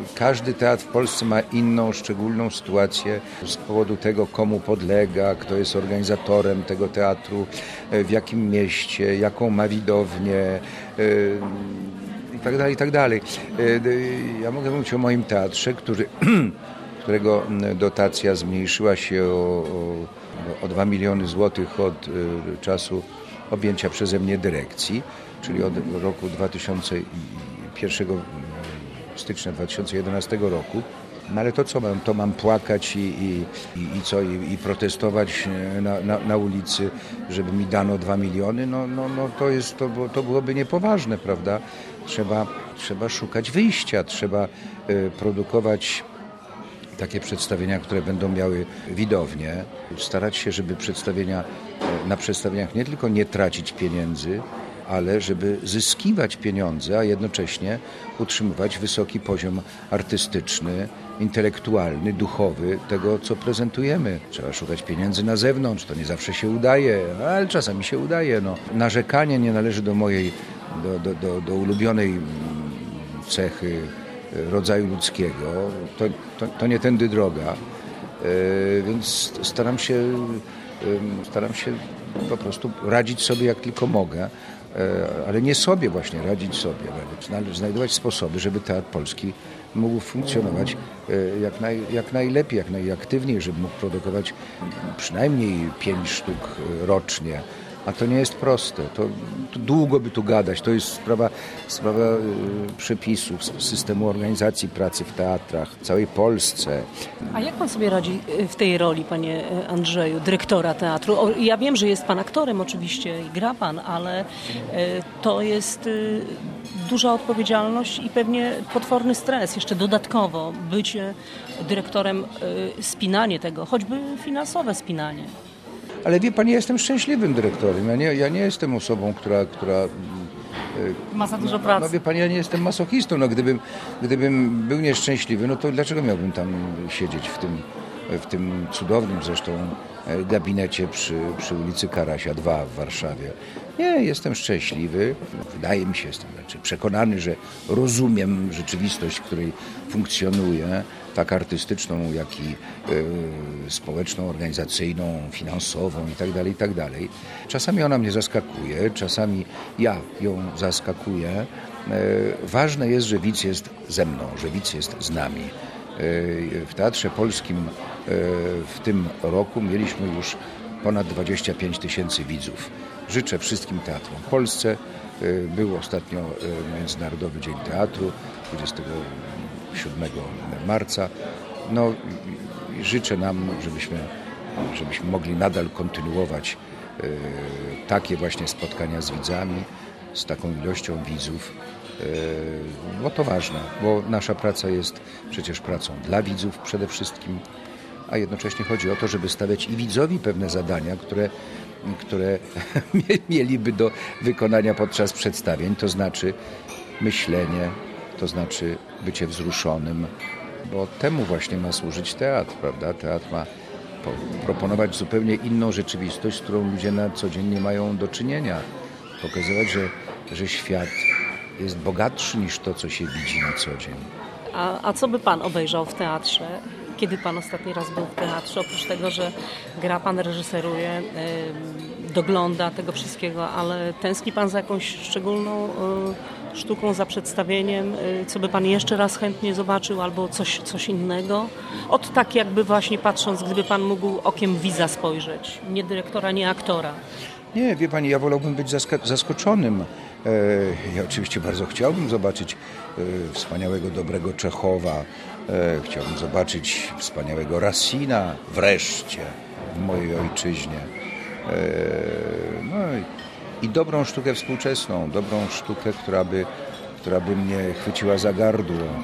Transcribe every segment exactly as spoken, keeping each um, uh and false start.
każdy teatr w Polsce ma inną, szczególną sytuację z powodu tego, komu podlega, kto jest organizatorem tego teatru, w jakim mieście, jaką ma widownię i tak dalej, i tak dalej. Ja mogę mówić o moim teatrze, który, którego dotacja zmniejszyła się o, o, o dwa miliony złotych od czasu objęcia przeze mnie dyrekcji, czyli od roku dwa tysiące pierwszego stycznia dwa tysiące jedenastego roku. No ale to co mam? To mam płakać i, i, i, i co? I, i protestować na, na, na ulicy, żeby mi dano dwa miliony? No, no, no to, jest, to, to byłoby niepoważne, prawda? Trzeba, trzeba szukać wyjścia, trzeba y, produkować takie przedstawienia, które będą miały widownię. Starać się, żeby przedstawienia, na przedstawieniach nie tylko nie tracić pieniędzy, ale żeby zyskiwać pieniądze, a jednocześnie utrzymywać wysoki poziom artystyczny, intelektualny, duchowy tego, co prezentujemy. Trzeba szukać pieniędzy na zewnątrz, to nie zawsze się udaje, ale czasami się udaje. No. Narzekanie nie należy do mojej, do, do, do, do ulubionej cechy rodzaju ludzkiego. To, to, to nie tędy droga, yy, więc staram się, yy, staram się po prostu radzić sobie jak tylko mogę, ale nie sobie właśnie, radzić sobie. Należy znajdować sposoby, żeby teatr polski mógł funkcjonować jak, naj, jak najlepiej, jak najaktywniej, żeby mógł produkować przynajmniej pięć sztuk rocznie. A to nie jest proste. To, to długo by tu gadać. To jest sprawa, sprawa y, przepisów, systemu organizacji pracy w teatrach w całej Polsce. A jak pan sobie radzi w tej roli, panie Andrzeju, dyrektora teatru? O, ja wiem, że jest pan aktorem oczywiście i gra pan, ale y, to jest y, duża odpowiedzialność i pewnie potworny stres. Jeszcze dodatkowo bycie dyrektorem, y, spinanie tego, choćby finansowe spinanie. Ale wie pani, ja jestem szczęśliwym dyrektorem. Ja nie, ja nie jestem osobą, która... która ma za dużo pracy. No wie pani, ja nie jestem masochistą. No, gdybym, gdybym był nieszczęśliwy, no to dlaczego miałbym tam siedzieć w tym, w tym cudownym zresztą gabinecie przy, przy ulicy Karasia dwa w Warszawie? Nie, jestem szczęśliwy. Wydaje mi się, jestem znaczy przekonany, że rozumiem rzeczywistość, w której funkcjonuję, tak artystyczną, jak i y, społeczną, organizacyjną, finansową itd., itd. Czasami ona mnie zaskakuje, czasami ja ją zaskakuję. Y, ważne jest, że widz jest ze mną, że widz jest z nami. Y, w Teatrze Polskim y, w tym roku mieliśmy już ponad dwadzieścia pięć tysięcy widzów. Życzę wszystkim teatrom w Polsce. Y, był ostatnio y, Międzynarodowy Dzień Teatru, dwudziestego siódmego marca. No, życzę nam, żebyśmy, żebyśmy mogli nadal kontynuować y, takie właśnie spotkania z widzami, z taką ilością widzów, y, bo to ważne, bo nasza praca jest przecież pracą dla widzów przede wszystkim, a jednocześnie chodzi o to, żeby stawiać i widzowi pewne zadania, które, które mieliby do wykonania podczas przedstawień, to znaczy myślenie, to znaczy bycie wzruszonym, bo temu właśnie ma służyć teatr, prawda? Teatr ma po- proponować zupełnie inną rzeczywistość, z którą ludzie na co dzień nie mają do czynienia. Pokazywać, że, że świat jest bogatszy niż to, co się widzi na co dzień. A, a co by pan obejrzał w teatrze? Kiedy pan ostatni raz był w teatrze? Oprócz tego, że gra pan, reżyseruje, yy, dogląda tego wszystkiego, ale tęskni pan za jakąś szczególną yy, sztuką, za przedstawieniem, yy, co by pan jeszcze raz chętnie zobaczył, albo coś, coś innego? Od tak jakby właśnie patrząc, gdyby pan mógł okiem widza spojrzeć, nie dyrektora, nie aktora. Nie, wie pani, ja wolałbym być zask- zaskoczonym. E, ja oczywiście bardzo chciałbym zobaczyć e, wspaniałego, dobrego Czechowa. E, chciałbym zobaczyć wspaniałego Racina wreszcie w mojej ojczyźnie. E, no i, i dobrą sztukę współczesną, dobrą sztukę, która by, która by mnie chwyciła za gardło. E,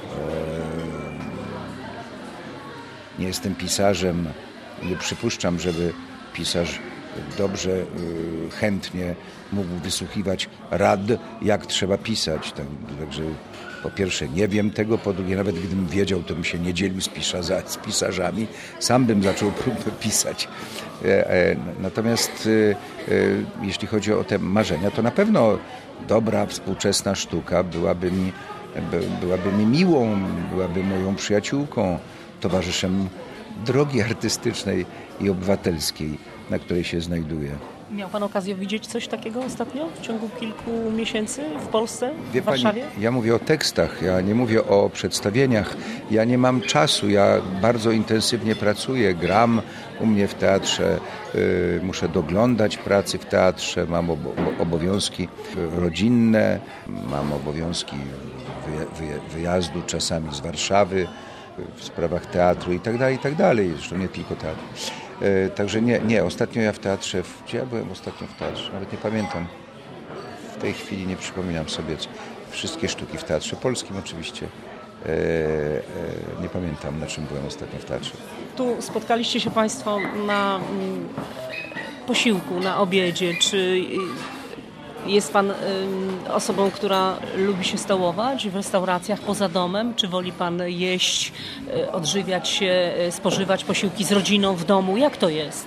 nie jestem pisarzem, nie przypuszczam, żeby pisarz dobrze, chętnie mógł wysłuchiwać rad, jak trzeba pisać. Także po pierwsze nie wiem tego, po drugie nawet gdybym wiedział, to bym się nie dzielił z, pisarza, z pisarzami, sam bym zaczął próbę pisać. Natomiast jeśli chodzi o te marzenia, to na pewno dobra, współczesna sztuka byłaby mi byłaby mi miłą, byłaby moją przyjaciółką, towarzyszem drogi artystycznej i obywatelskiej, na której się znajduję. Miał pan okazję widzieć coś takiego ostatnio w ciągu kilku miesięcy w Polsce, Wie w Warszawie? Pani, ja mówię o tekstach, ja nie mówię o przedstawieniach. Ja nie mam czasu, ja bardzo intensywnie pracuję, gram u mnie w teatrze, y, muszę doglądać pracy w teatrze, mam obo- obowiązki rodzinne, mam obowiązki wyja- wyja- wyjazdu czasami z Warszawy w sprawach teatru i tak dalej, i tak dalej. Zresztą nie tylko teatru. E, także nie, nie, ostatnio ja w teatrze, w, gdzie ja byłem ostatnio w teatrze, nawet nie pamiętam. W tej chwili nie przypominam sobie wszystkie sztuki w Teatrze Polskim oczywiście. E, e, nie pamiętam, na czym byłem ostatnio w teatrze. Tu spotkaliście się Państwo na mm, posiłku, na obiedzie. Czy jest Pan ym, osobą, która lubi się stołować w restauracjach poza domem? Czy woli Pan jeść, y, odżywiać się, y, spożywać posiłki z rodziną w domu? Jak to jest?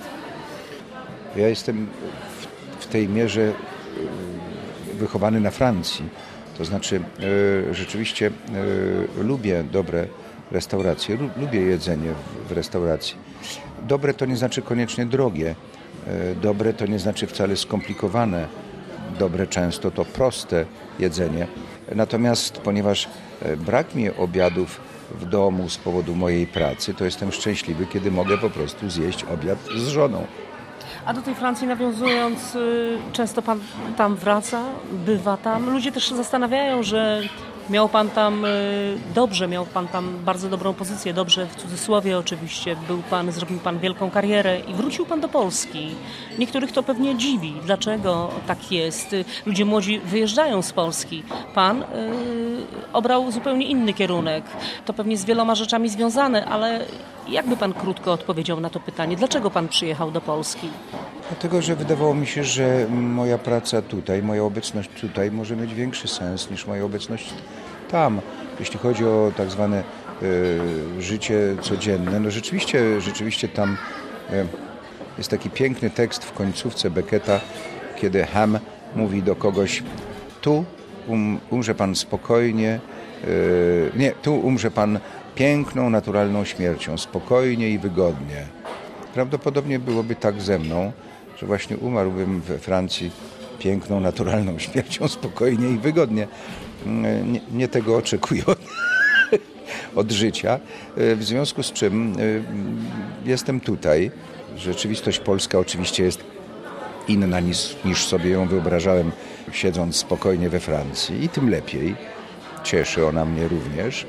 Ja jestem w, w tej mierze y, wychowany na Francji. To znaczy y, rzeczywiście y, lubię dobre restauracje, lu, lubię jedzenie w, w restauracji. Dobre to nie znaczy koniecznie drogie. Y, dobre to nie znaczy wcale skomplikowane. Dobre często to proste jedzenie. Natomiast ponieważ brak mi obiadów w domu z powodu mojej pracy, to jestem szczęśliwy, kiedy mogę po prostu zjeść obiad z żoną. A do tej Francji nawiązując, często Pan tam wraca, bywa tam. Ludzie też się zastanawiają, że miał Pan tam dobrze, miał Pan tam bardzo dobrą pozycję, dobrze w cudzysłowie oczywiście. Był Pan, zrobił Pan wielką karierę i wrócił Pan do Polski. Niektórych to pewnie dziwi, dlaczego tak jest. Ludzie młodzi wyjeżdżają z Polski. Pan yy, obrał zupełnie inny kierunek. To pewnie z wieloma rzeczami związane, ale jakby Pan krótko odpowiedział na to pytanie? Dlaczego Pan przyjechał do Polski? Dlatego, że wydawało mi się, że moja praca tutaj, moja obecność tutaj może mieć większy sens niż moja obecność tam. Jeśli chodzi o tak zwane y, życie codzienne, no rzeczywiście, rzeczywiście tam y, jest taki piękny tekst w końcówce Becketa, kiedy Ham mówi do kogoś: tu um, umrze pan spokojnie, y, nie, tu umrze pan piękną, naturalną śmiercią, spokojnie i wygodnie. Prawdopodobnie byłoby tak ze mną, że właśnie umarłbym we Francji piękną, naturalną śmiercią, spokojnie i wygodnie. Nie, nie tego oczekuję od, od życia. W związku z czym jestem tutaj. Rzeczywistość polska oczywiście jest inna niż, niż sobie ją wyobrażałem, siedząc spokojnie we Francji, i tym lepiej. Cieszy ona mnie również.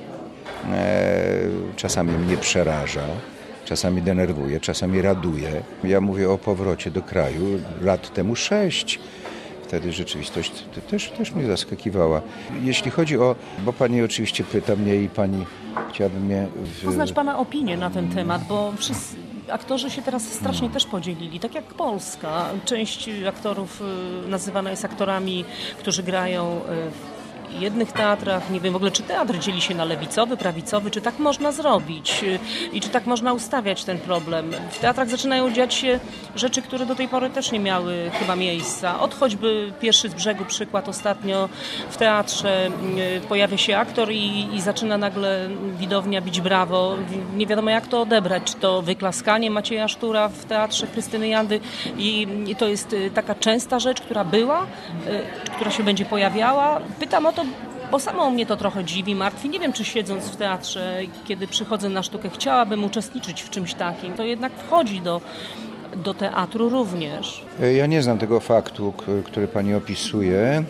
Czasami mnie przeraża. Czasami denerwuje, czasami raduje. Ja mówię o powrocie do kraju lat temu sześć. Wtedy rzeczywistość też, też mnie zaskakiwała. Jeśli chodzi o... Bo pani oczywiście pyta mnie i pani chciałaby mnie... W... Poznać Pana opinię na ten temat, bo wszyscy aktorzy się teraz strasznie też podzielili. Tak jak Polska. Część aktorów nazywana jest aktorami, którzy grają w jednych teatrach, nie wiem w ogóle, czy teatr dzieli się na lewicowy, prawicowy, czy tak można zrobić i czy tak można ustawiać ten problem. W teatrach zaczynają dziać się rzeczy, które do tej pory też nie miały chyba miejsca. Od choćby Pierwszy z brzegu przykład ostatnio w teatrze pojawia się aktor i, i zaczyna nagle widownia bić brawo. Nie wiadomo jak to odebrać, czy to wyklaskanie Macieja Sztura w teatrze Krystyny Jandy i, i to jest taka częsta rzecz, która była, która się będzie pojawiała. Pytam o to, bo samo mnie to trochę dziwi, martwi. Nie wiem, czy siedząc w teatrze, kiedy przychodzę na sztukę, chciałabym uczestniczyć w czymś takim. To jednak wchodzi do, do teatru również. Ja nie znam tego faktu, który pani opisuje.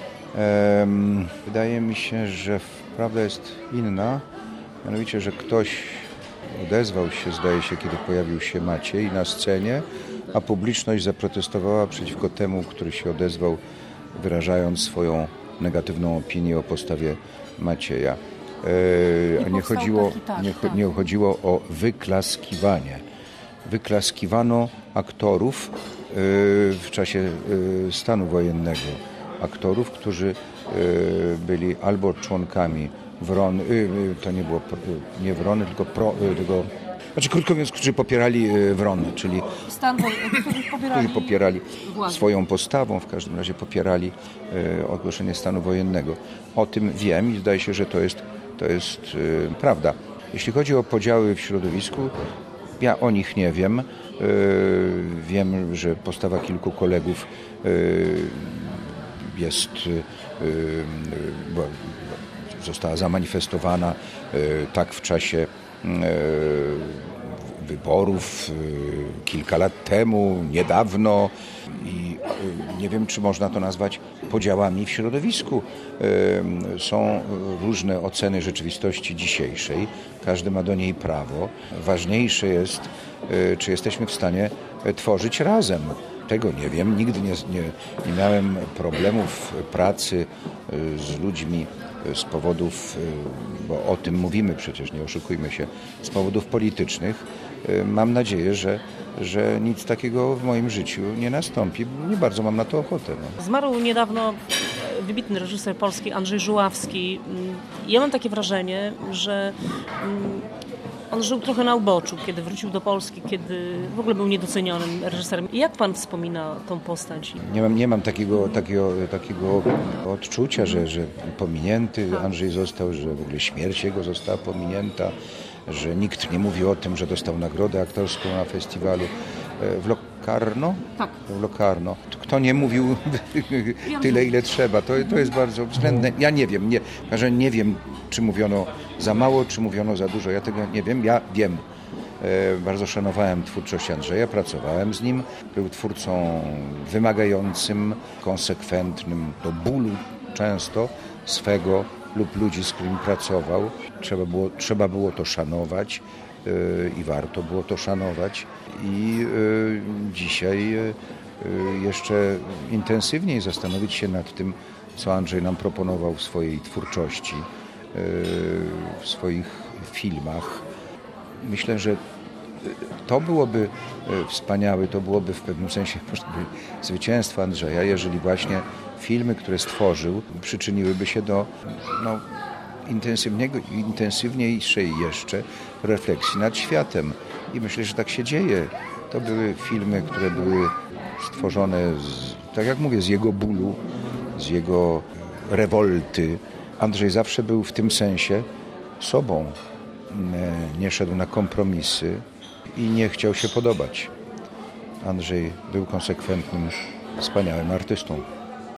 Wydaje mi się, że prawda jest inna. Mianowicie, że ktoś odezwał się, zdaje się, kiedy pojawił się Maciej na scenie, a publiczność zaprotestowała przeciwko temu, który się odezwał, wyrażając swoją negatywną opinię o postawie Macieja. E, nie, chodziło, nie, nie chodziło o wyklaskiwanie. Wyklaskiwano aktorów e, w czasie e, stanu wojennego. Aktorów, którzy e, byli albo członkami Wrony, e, to nie było nie Wrony, tylko, pro, e, tylko Znaczy, krótko mówiąc, którzy popierali Wronę, czyli Stan wojenny, którzy popierali, którzy popierali władzę. swoją postawą, w każdym razie popierali e, ogłoszenie stanu wojennego. O tym wiem i zdaje się, że to jest, to jest e, prawda. Jeśli chodzi o podziały w środowisku, ja o nich nie wiem. E, wiem, że postawa kilku kolegów e, jest, e, bo, została zamanifestowana e, tak w czasie e, wyborów kilka lat temu, niedawno i nie wiem, czy można to nazwać podziałami w środowisku. Są różne oceny rzeczywistości dzisiejszej, każdy ma do niej prawo. Ważniejsze jest, czy jesteśmy w stanie tworzyć razem. Tego nie wiem, nigdy nie, nie, nie miałem problemów pracy z ludźmi z powodów, bo o tym mówimy przecież, nie oszukujmy się, z powodów politycznych. Mam nadzieję, że, że nic takiego w moim życiu nie nastąpi. Nie bardzo mam na to ochotę. No. Zmarł niedawno wybitny reżyser polski Andrzej Żuławski. Ja mam takie wrażenie, że on żył trochę na uboczu, kiedy wrócił do Polski, kiedy w ogóle był niedocenionym reżyserem. Jak pan wspomina tą postać? Nie mam, nie mam takiego, takiego, takiego odczucia, że, że pominięty Andrzej został, że w ogóle śmierć jego została pominięta, że nikt nie mówi o tym, że dostał nagrodę aktorską na festiwalu w Locarno. Tak. W Locarno. Kto nie mówił tyle, ile trzeba, to, to jest bardzo względne. Ja nie wiem, nie, że nie wiem, czy mówiono za mało, czy mówiono za dużo. Ja tego nie wiem, ja wiem. E, bardzo szanowałem twórczość Andrzeja, pracowałem z nim. Był twórcą wymagającym, konsekwentnym, do bólu często swego lub ludzi, z którymi pracował. Trzeba było, trzeba było to szanować e, i warto było to szanować. I e, dzisiaj e, jeszcze intensywniej zastanowić się nad tym, co Andrzej nam proponował w swojej twórczości, w swoich filmach. Myślę, że to byłoby wspaniałe, to byłoby w pewnym sensie zwycięstwo Andrzeja, jeżeli właśnie filmy, które stworzył, przyczyniłyby się do no, intensywnego, intensywniejszej jeszcze refleksji nad światem. I myślę, że tak się dzieje. To były filmy, które były stworzone, z, tak jak mówię, z jego bólu, z jego rewolty. Andrzej zawsze był w tym sensie sobą. Nie szedł na kompromisy i nie chciał się podobać. Andrzej był konsekwentnym, wspaniałym artystą.